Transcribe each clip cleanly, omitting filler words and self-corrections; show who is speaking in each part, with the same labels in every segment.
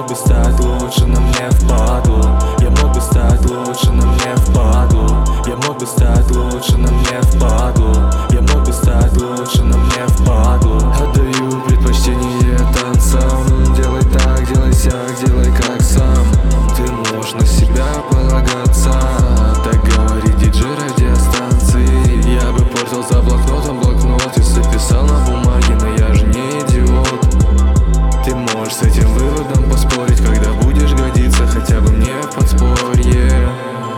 Speaker 1: мог бы стать лучше, но мне впадлу. Я мог бы стать лучше, но мне впадлу. Я мог бы стать лучше, но мне впадлу. Я мог бы стать лучше, но мне впадлу.
Speaker 2: Отдаю предпочтение танцам. Делай так, делай сяк, делай как сам. Ты можешь на себя полагаться. Так говорит диджей радиостанции. Я бы портил за блокнотом блокнот, если писал на бумаге, но я же не идиот. Ты можешь с этим выводом поспорить, когда будешь годиться хотя бы мне в подспорье.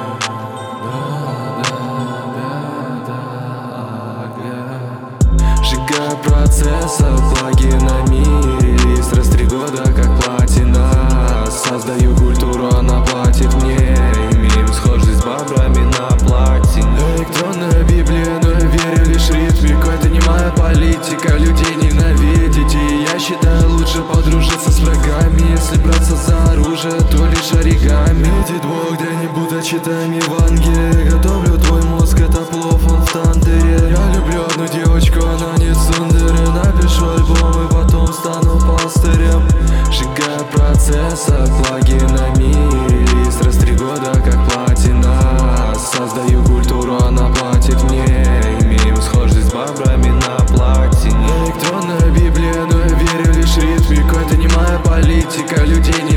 Speaker 2: Сжигаю процесса, плагина мирис. Раз 3 года как платина. Создаю культуру, она платит мне. Имеем схожесть с бобрами на платине. Электронная библия, но я верю лишь в ритмику. Это не моя политика, людей ненавидеть. И я считаю, лучше подружиться с врагами. Если браться за оружие, то лишь оригами. Видит Бог где-нибудь, а читаем Евангелие. Готовлю твой мозг, это плов, он в тандере. Я люблю одну девочку, она не цундеры. Напишу альбом и потом стану пастырем. Сжигаю процесса, плагина мирис. Раз 3 года как платина. Создаю культуру, она платит мне. Имеем схожесть с бобрами на платине. Электронная библия, но я верю лишь в ритмику. Это не моя политика, людей